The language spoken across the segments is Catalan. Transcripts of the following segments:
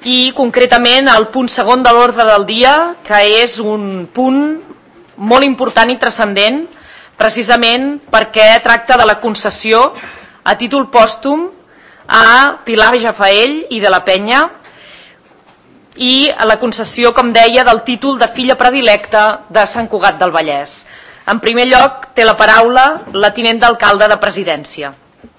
i concretament el punt segon de l'ordre del dia, que és un punt molt important i transcendent, precisament perquè tracta de la concessió a títol pòstum a Pilar Jafaell i de la Penya, i a la concessió, com deia, del títol de filla predilecta de Sant Cugat del Vallès. En primer lloc, té la paraula la tinent d'alcalde de Presidència.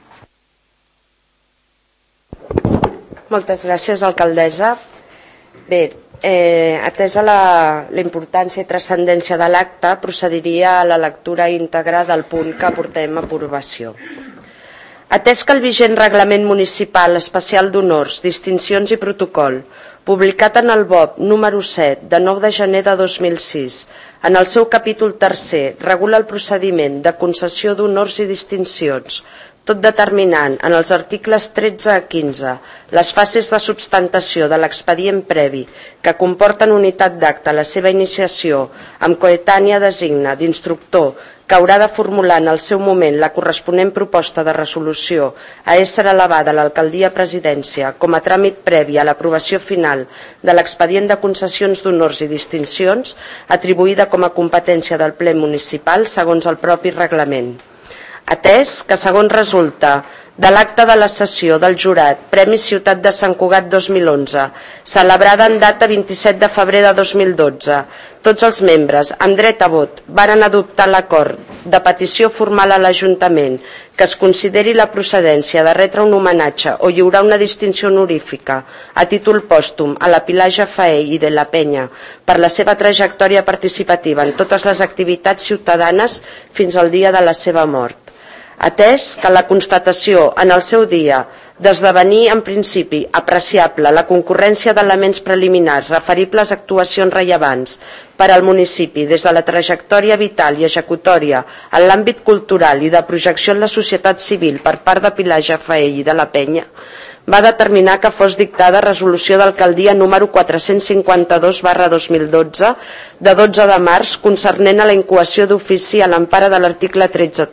Moltes gràcies, alcaldessa. Bé, atesa la importància i transcendència de l'acte, procediria a la lectura íntegra del punt que portem a aprovació. Atès que el vigent Reglament Municipal Especial d'Honors, Distincions i Protocol, publicat en el BOP número 7 de 9 de gener de 2006, en el seu capítol tercer, regula el procediment de concessió d'honors i distincions, tot determinant en els articles 13 a 15 les fases de substantació de l'expedient previ que comporten unitat d'acte a la seva iniciació amb coetània designa d'instructor que haurà de formular en el seu moment la corresponent proposta de resolució a ésser elevada a l'alcaldia presidència com a tràmit previ a l'aprovació final de l'expedient de concessions d'honors i distincions atribuïda com a competència del ple municipal segons el propi reglament. Atès que, segons resulta de l'acte de la sessió del jurat Premi Ciutat de Sant Cugat 2011, celebrada en data 27 de febrer de 2012, tots els membres, amb dret a vot, varen adoptar l'acord de petició formal a l'Ajuntament que es consideri la procedència de retre un homenatge o lliurar una distinció honorífica a títol pòstum a la Pilar Jafaell i de la Penya per la seva trajectòria participativa en totes les activitats ciutadanes fins al dia de la seva mort. Atès que la constatació en el seu dia d'esdevenir en principi apreciable la concurrència d'elements preliminars referibles a actuacions rellevants per al municipi des de la trajectòria vital i executòria en l'àmbit cultural i de projecció en la societat civil per part de Pilar Jafaell i de la Penya, va determinar que fos dictada resolució d'alcaldia número 452/2012 de 12 de març concernent a la incoació d'ofici a l'empara de l'article 13.3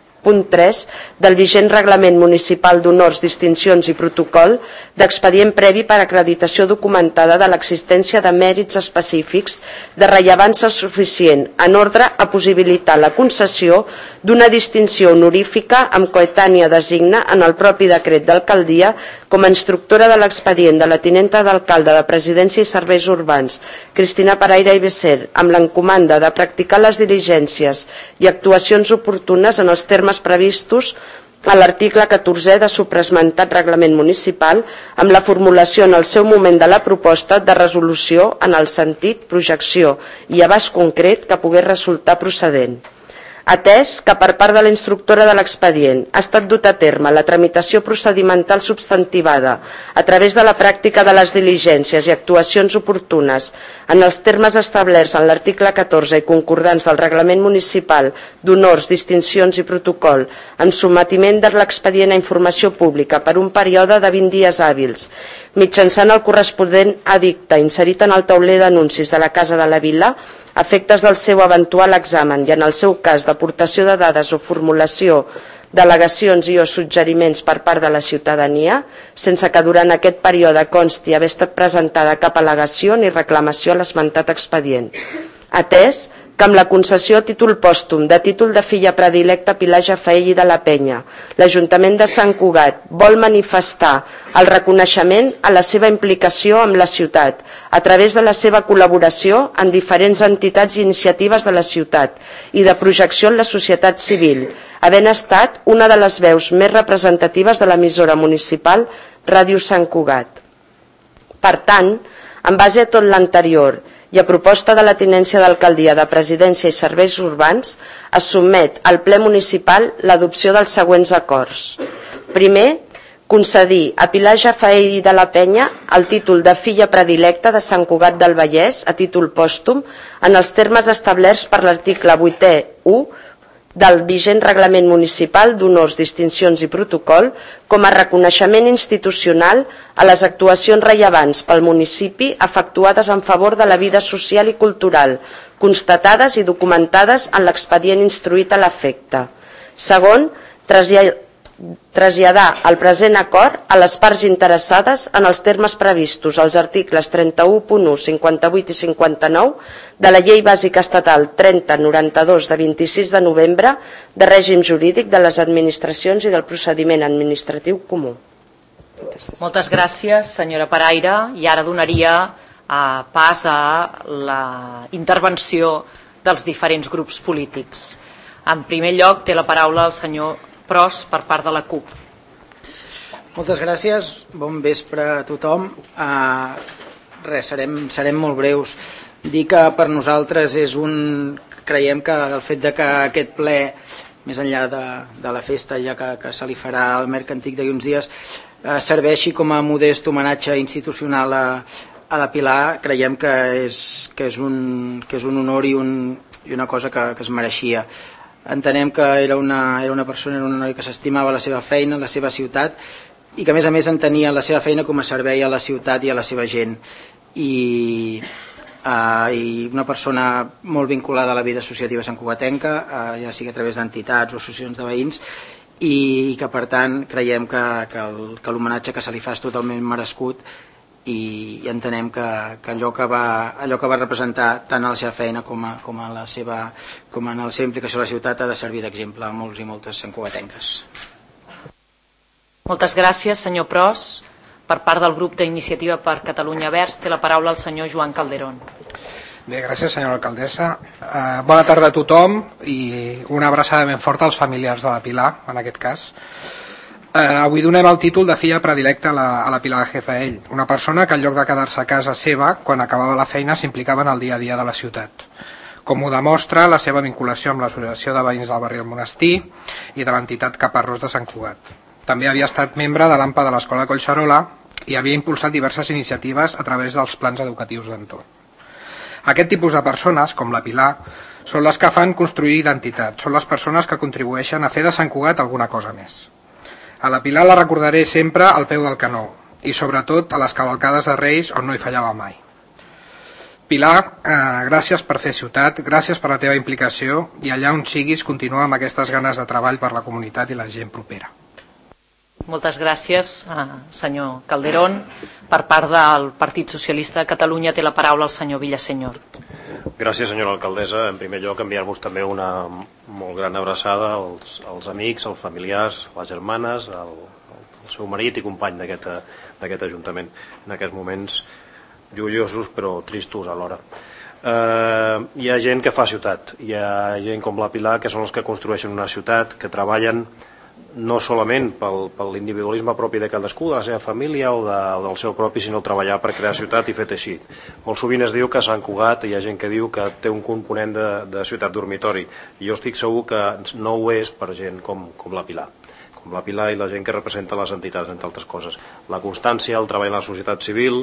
del vigent Reglament Municipal d'Honors, Distincions i Protocol d'expedient previ per acreditació documentada de l'existència de mèrits específics de rellevància suficient en ordre a possibilitar la concessió d'una distinció honorífica amb coetània designa en el propi decret d'alcaldia com a instructora de l'expedient de la tinenta d'alcalde de Presidència i Serveis Urbans, Cristina Paraire i Becer, amb l'encomanda de practicar les diligències i actuacions oportunes en els termes previstos a l'article 14è de supraesmentat reglament municipal amb la formulació en el seu moment de la proposta de resolució en el sentit, projecció i abast concret que pogués resultar procedent. Atès que per part de la instructora de l'expedient ha estat dut a terme la tramitació procedimental substantivada a través de la pràctica de les diligències i actuacions oportunes en els termes establerts en l'article 14 i concordants del Reglament Municipal d'Honors, Distincions i Protocol en sotmetiment de l'expedient a informació pública per un període de 20 dies hàbils, mitjançant el corresponent edicte inserit en el tauler d'anuncis de la Casa de la Vila, a efectes del seu eventual examen i en el seu cas d'aportació de dades o formulació d'al·legacions i o suggeriments per part de la ciutadania, sense que durant aquest període consti haver estat presentada cap al·legació ni reclamació a l'esmentat expedient. Atès que amb la concessió a títol pòstum de títol de filla predilecta Pilar Jafaell i de la Penya, l'Ajuntament de Sant Cugat vol manifestar el reconeixement a la seva implicació amb la ciutat a través de la seva col·laboració en diferents entitats i iniciatives de la ciutat i de projecció en la societat civil, havent estat una de les veus més representatives de l'emissora municipal Ràdio Sant Cugat. Per tant, en base a tot l'anterior i a proposta de la tinència d'alcaldia de Presidència i Serveis Urbans, es sotmet al ple municipal l'adopció dels següents acords. Primer, concedir a Pilar Jafaell de la Penya el títol de filla predilecta de Sant Cugat del Vallès a títol pòstum en els termes establerts per l'article 8è1 del vigent Reglament Municipal d'Honors, Distincions i Protocol com a reconeixement institucional a les actuacions rellevants pel municipi efectuades en favor de la vida social i cultural, constatades i documentades en l'expedient instruït a l'efecte. Segon, traslladar el present acord a les parts interessades en els termes previstos als articles 31.1, 58 i 59 de la Llei Bàsica Estatal 3092 de 26 de novembre de règim jurídic de les administracions i del procediment administratiu comú. Moltes gràcies, senyora Paraire. I ara donaria pas a la intervenció dels diferents grups polítics. En primer lloc, té la paraula el senyor Pros per part de la CUP. Moltes gràcies, bon vespre a tothom. Serem molt breus. Dir que per nosaltres creiem que el fet de que aquest ple, més enllà de la festa ja que se li farà al Merc Antic d'aquí uns dies, serveixi com a modest homenatge institucional a la Pilar, creiem que és un honor i una cosa que es mereixia. Entenem que era una persona, era una noia que s'estimava la seva feina, la seva ciutat, i que a més entenia la seva feina com a servei a la ciutat i a la seva gent. I una persona molt vinculada a la vida associativa santcugatenca, ja sigui a través d'entitats o associacions de veïns, i que per tant creiem que l'homenatge que se li fa és totalment merescut, i entenem que allò que va representar tant a la seva feina com en la seva implicació a la ciutat ha de servir d'exemple a molts i moltes santcugatenques. Moltes gràcies, senyor Pros. Per part del grup d'Iniciativa per Catalunya Verds té la paraula el senyor Joan Calderón. Bé, gràcies, senyora alcaldessa. Bona tarda a tothom i una abraçada ben forta als familiars de la Pilar, en aquest cas. Avui donem el títol de filla predilecta a la Pilar de Jezaell, una persona que en lloc de quedar-se a casa seva, quan acabava la feina s'implicava en el dia a dia de la ciutat, com ho demostra la seva vinculació amb l'associació de veïns del barri del Monestir i de l'entitat Caparrós de Sant Cugat. També havia estat membre de l'AMPA de l'Escola Collserola i havia impulsat diverses iniciatives a través dels plans educatius d'entorn. Aquest tipus de persones, com la Pilar, són les que fan construir identitat, són les persones que contribueixen a fer de Sant Cugat alguna cosa més. A la Pilar la recordaré sempre al peu del canó i sobretot a les cavalcades de Reis on no hi fallava mai. Pilar, gràcies per fer ciutat, gràcies per la teva implicació i allà on siguis continua amb aquestes ganes de treball per la comunitat i la gent propera. Moltes gràcies, senyor Calderón. Per part del Partit Socialista de Catalunya té la paraula el senyor Villasenyor. Gràcies, senyora alcaldessa. En primer lloc, enviar-vos també una molt gran abraçada als amics, als familiars, a les germanes, al seu marit i company d'aquest Ajuntament, en aquests moments joiosos però tristos alhora. Hi ha gent que fa ciutat, hi ha gent com la Pilar que són els que construeixen una ciutat, que treballen no solament per l'individualisme propi de cadascú, de la seva família o del seu propi, sinó treballar per crear ciutat i fer teixit. Molt sovint es diu que a Sant Cugat hi ha gent que diu que té un component de ciutat dormitori, i jo estic segur que no ho és per gent com la Pilar. Com la Pilar i la gent que representa les entitats, entre altres coses. La constància, el treball en la societat civil,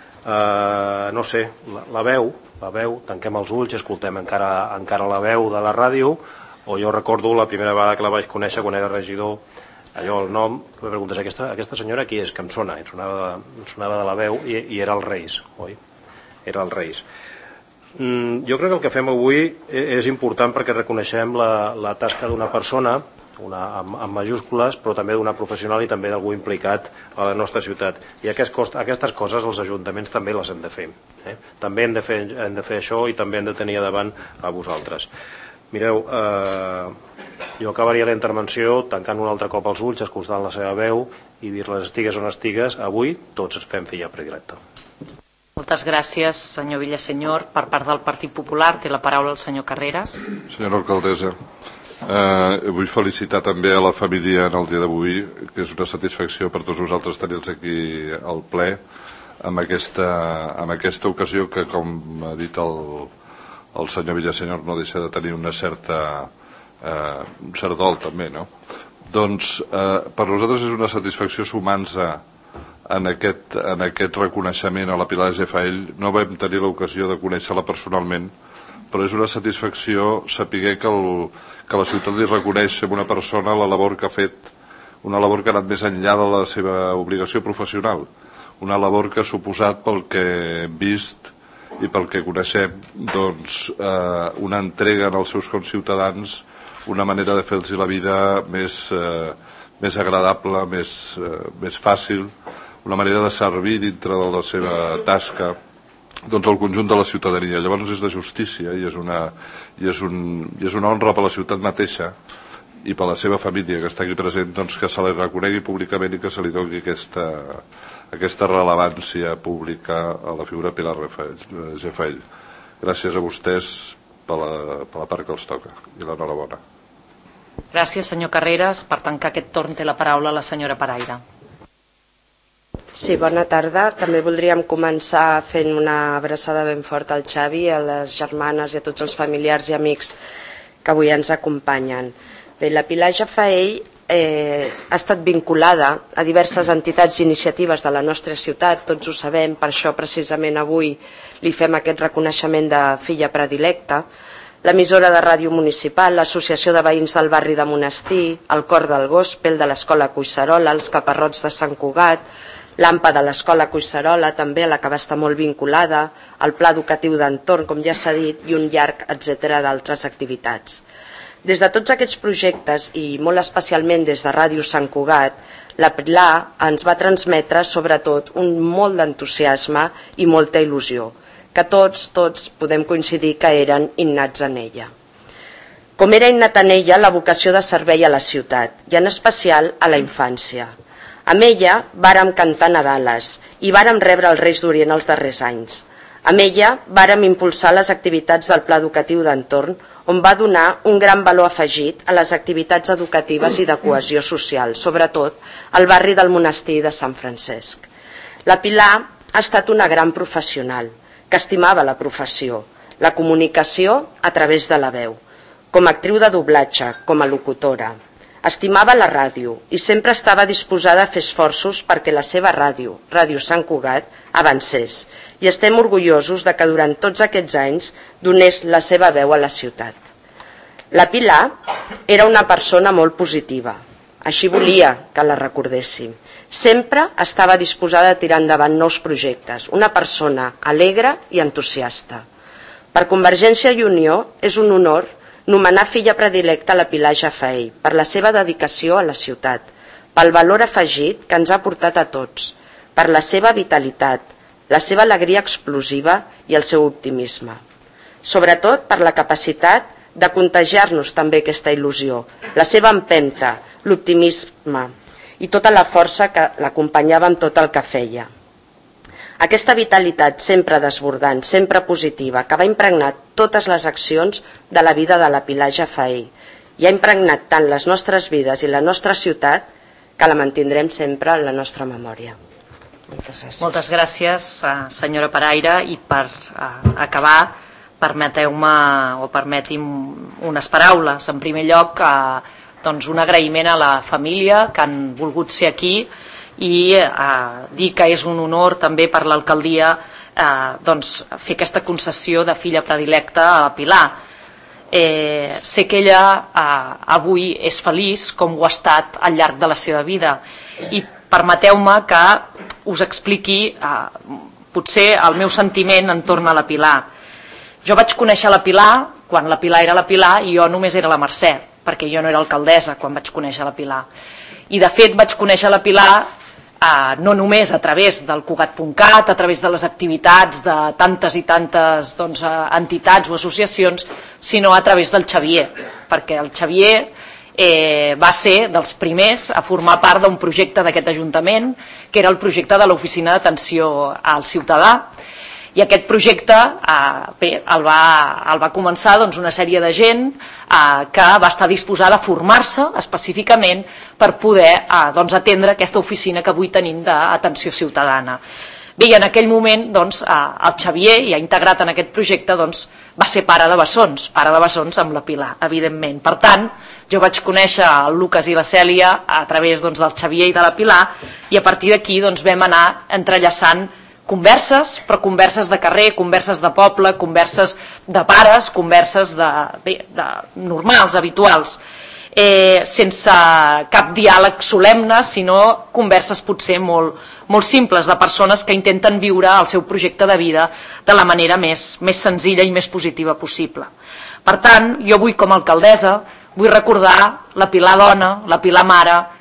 no sé, la veu, tanquem els ulls, escoltem encara la veu de la ràdio, o jo recordo la primera vegada que la vaig conèixer quan era regidor, allò el nom, me preguntes, aquesta senyora qui és? Que em sona, em sonava de la veu, i era el Reis, oi? Era el Reis. Jo crec que el que fem avui és important perquè reconeixem la tasca d'una persona, amb majúscules, però també d'una professional i també d'algú implicat a la nostra ciutat. I aquestes coses els ajuntaments també les hem de fer. També hem de fer això i també hem de tenir davant a vosaltres. Mireu, jo acabaria la intervenció tancant un altre cop els ulls, escoltant la seva veu i dir-les estigues on estigues, avui tots fem filla predilecta. Moltes gràcies, senyor Villasenyor. Per part del Partit Popular té la paraula el senyor Carreras. Senyora alcaldessa, vull felicitar també a la família en el dia d'avui, que és una satisfacció per tots nosaltres tenir-los aquí al ple amb aquesta ocasió que, com ha dit el senyor Villasenyor, no deixa de tenir un cert dol també, no? Doncs per nosaltres és una satisfacció sumar-nos en aquest reconeixement a la Pilar de Jezaell. No vam tenir l'ocasió de conèixer-la personalment, però és una satisfacció saber que la ciutat li reconeix a una persona la labor que ha fet, una labor que ha anat més enllà de la seva obligació professional, una labor que ha suposat, pel que hem vist i pel que coneixem, doncs una entrega als seus conciutadans, una manera de fer-los la vida més agradable, més fàcil, una manera de servir dintre de la seva tasca doncs el conjunt de la ciutadania. Llavors és de justícia i és una honra per la ciutat mateixa i per la seva família que està aquí present, doncs que se li reconegui públicament i que se li doni aquesta rellevància pública a la figura Pilar Geffaell. Gràcies a vostès per la part que els toca i l'enhorabona. Gràcies, senyor Carreras. Per tancar aquest torn té la paraula la senyora Paraire. Sí, bona tarda. També voldríem començar fent una abraçada ben forta al Xavi, a les germanes i a tots els familiars i amics que avui ens acompanyen. Bé, la Pilar Geffaell ha estat vinculada a diverses entitats i iniciatives de la nostra ciutat, tots ho sabem, per això precisament avui li fem aquest reconeixement de filla predilecta. L'emissora de ràdio municipal, l'Associació de Veïns del Barri de Monestir, el Cor del Gospel de l'Escola Collserola, els Caparrots de Sant Cugat, l'AMPA de l'Escola Collserola, també a la que va estar molt vinculada, el Pla Educatiu d'Entorn, com ja s'ha dit, i un llarg etcètera d'altres activitats. Des de tots aquests projectes, i molt especialment des de Ràdio Sant Cugat, la Pilar ens va transmetre sobretot un molt d'entusiasme i molta il·lusió, que tots podem coincidir que eren innats en ella. Com era innata en ella la vocació de servei a la ciutat, i en especial a la infància. Amb ella vàrem cantar Nadales i vàrem rebre els Reis d'Orient els darrers anys. Amb ella vàrem impulsar les activitats del Pla Educatiu d'Entorn, on va donar un gran valor afegit a les activitats educatives i de cohesió social, sobretot al barri del Monestir de Sant Francesc. La Pilar ha estat una gran professional, que estimava la professió, la comunicació a través de la veu, com a actriu de doblatge, com a locutora. Estimava la ràdio i sempre estava disposada a fer esforços perquè la seva ràdio, Ràdio Sant Cugat, avancés. I estem orgullosos de que durant tots aquests anys donés la seva veu a la ciutat. La Pilar era una persona molt positiva. Així volia que la recordéssim. Sempre estava disposada a tirar endavant nous projectes. Una persona alegre i entusiasta. Per Convergència i Unió és un honor nomenar filla predilecta a la Pilar Geffaell per la seva dedicació a la ciutat, pel valor afegit que ens ha portat a tots, per la seva vitalitat, la seva alegria explosiva i el seu optimisme. Sobretot per la capacitat de contagiar-nos també aquesta il·lusió, la seva empenta, l'optimisme i tota la força que l'acompanyava amb tot el que feia. Aquesta vitalitat sempre desbordant, sempre positiva, que va impregnar totes les accions de la vida de la Pilar Geffaell i ha impregnat tant les nostres vides i la nostra ciutat que la mantindrem sempre en la nostra memòria. Moltes gràcies. Moltes gràcies, senyora Paraire, i per acabar, permeteu-me o permeti'm unes paraules. En primer lloc, doncs un agraïment a la família que han volgut ser aquí i dir que és un honor també per l'alcaldia doncs, fer aquesta concessió de filla predilecta a la Pilar. Sé que ella avui és feliç com ho ha estat al llarg de la seva vida i permeteu-me que us expliqui potser el meu sentiment entorn a la Pilar. Jo vaig conèixer la Pilar quan la Pilar era la Pilar i jo només era la Mercè, perquè jo no era alcaldessa quan vaig conèixer la Pilar. I de fet vaig conèixer la Pilar no només a través del Cugat.cat, a través de les activitats de tantes i tantes entitats o associacions, sinó a través del Xavier, perquè el Xavier va ser dels primers a formar part d'un projecte d'aquest Ajuntament, que era el projecte de l'Oficina d'Atenció al Ciutadà, i aquest projecte el va començar una sèrie de gent que va estar disposada a formar-se específicament per poder atendre aquesta oficina que avui tenim d'atenció ciutadana. Bé, i en aquell moment el Xavier, ja integrat en aquest projecte, va ser pare de bessons amb la Pilar, evidentment. Per tant, jo vaig conèixer el Lucas i la Cèlia a través del Xavier i de la Pilar i a partir d'aquí vam anar entrellaçant converses, però converses de carrer, converses de poble, converses de pares, converses normals, habituals, sense cap diàleg solemne, sinó converses potser molt simples de persones que intenten viure el seu projecte de vida de la manera més senzilla i més positiva possible. Per tant, jo avui com a alcaldessa vull recordar la Pilar dona, la Pilar mare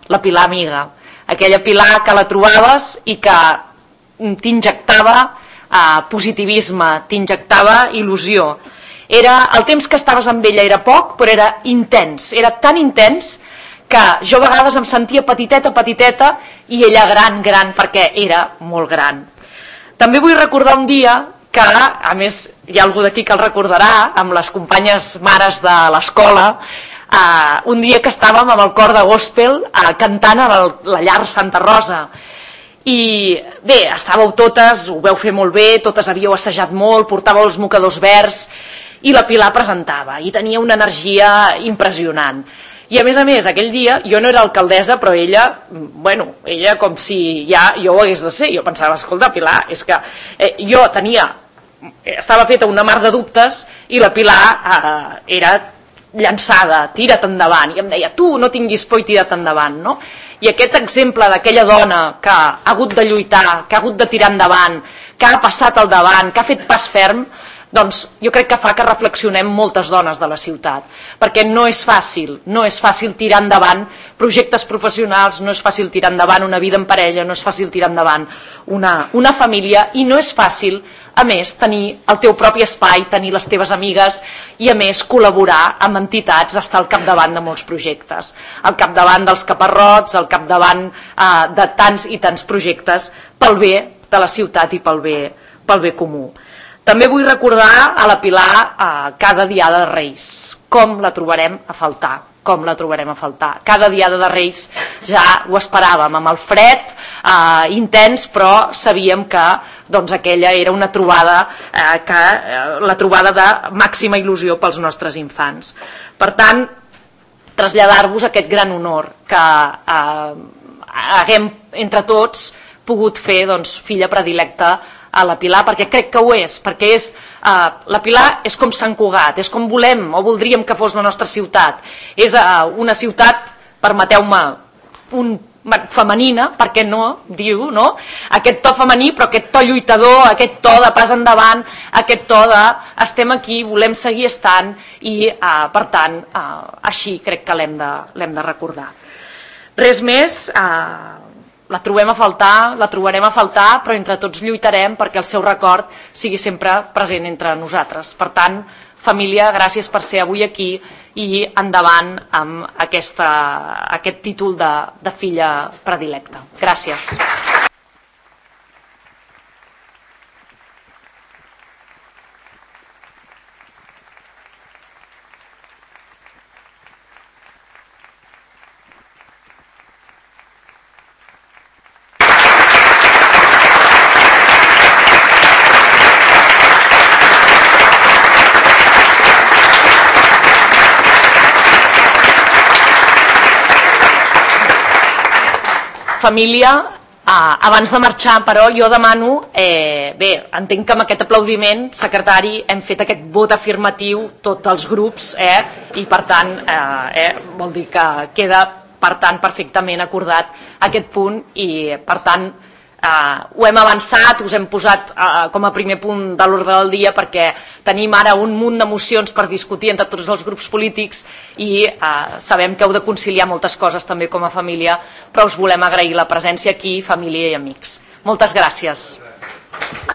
la Pilar amiga, aquella Pilar que la trobaves i que t'injectava positivisme, t'injectava il·lusió. El temps que estaves amb ella era poc, però era intens, era tan intens que jo a vegades em sentia petiteta i ella gran, perquè era molt gran. També vull recordar un dia que, a més, hi ha algú d'aquí que el recordarà, amb les companyes mares de l'escola, un dia que estàvem amb el cor de gospel cantant a la llar Santa Rosa. I bé, estàveu totes, ho veu fer molt bé, totes havíeu assajat molt, portàveu els mocadors verds, i la Pilar presentava, i tenia una energia impressionant. I a més, aquell dia, jo no era alcaldessa, però ella com si ja jo ho hagués de ser. Jo pensava, escolta, Pilar, és que jo estava feta una mar de dubtes i la Pilar era llançada, tira't endavant, i em deia, tu no tinguis por i tira't endavant, no? I aquest exemple d'aquella dona que ha hagut de lluitar, que ha hagut de tirar endavant, que ha passat al davant, que ha fet pas ferm, doncs jo crec que fa que reflexionem moltes dones de la ciutat, perquè no és fàcil tirar endavant projectes professionals, no és fàcil tirar endavant una vida en parella, no és fàcil tirar endavant una família, i no és fàcil, a més, tenir el teu propi espai, tenir les teves amigues i, a més, col·laborar amb entitats, estar al capdavant de molts projectes, al capdavant dels caparrots, al capdavant de tants i tants projectes pel bé de la ciutat i pel bé comú. També vull recordar a la Pilar cada Diada de Reis, com la trobarem a faltar. Cada Diada de Reis ja ho esperàvem, amb el fred intens, però sabíem que aquella era una trobada, la trobada de màxima il·lusió pels nostres infants. Per tant, traslladar-vos aquest gran honor que haguem entre tots pogut fer filla predilecta a la Pilar, perquè crec que ho és, perquè la Pilar és com Sant Cugat, és com volem o voldríem que fos la nostra ciutat. És una ciutat, permeteu-me, femenina, per què no, diu, no? Aquest to femení, però aquest to lluitador, aquest to de pas endavant, aquest to de estem aquí, volem seguir estant i, per tant, així crec que l'hem de recordar. Res més, la trobarem a faltar, però entre tots lluitarem perquè el seu record sigui sempre present entre nosaltres. Per tant, família, gràcies per ser avui aquí i endavant amb aquest títol de filla predilecta. Gràcies. Família, abans de marxar, però, jo demano, entenc que amb aquest aplaudiment, secretari, hem fet aquest vot afirmatiu tots els grups, i per tant, vol dir que queda, per tant, perfectament acordat aquest punt i, per tant, ho hem avançat, us hem posat com a primer punt de l'ordre del dia perquè tenim ara un munt de mocions per discutir entre tots els grups polítics i sabem que heu de conciliar moltes coses també com a família, però us volem agrair la presència aquí, família i amics. Moltes gràcies.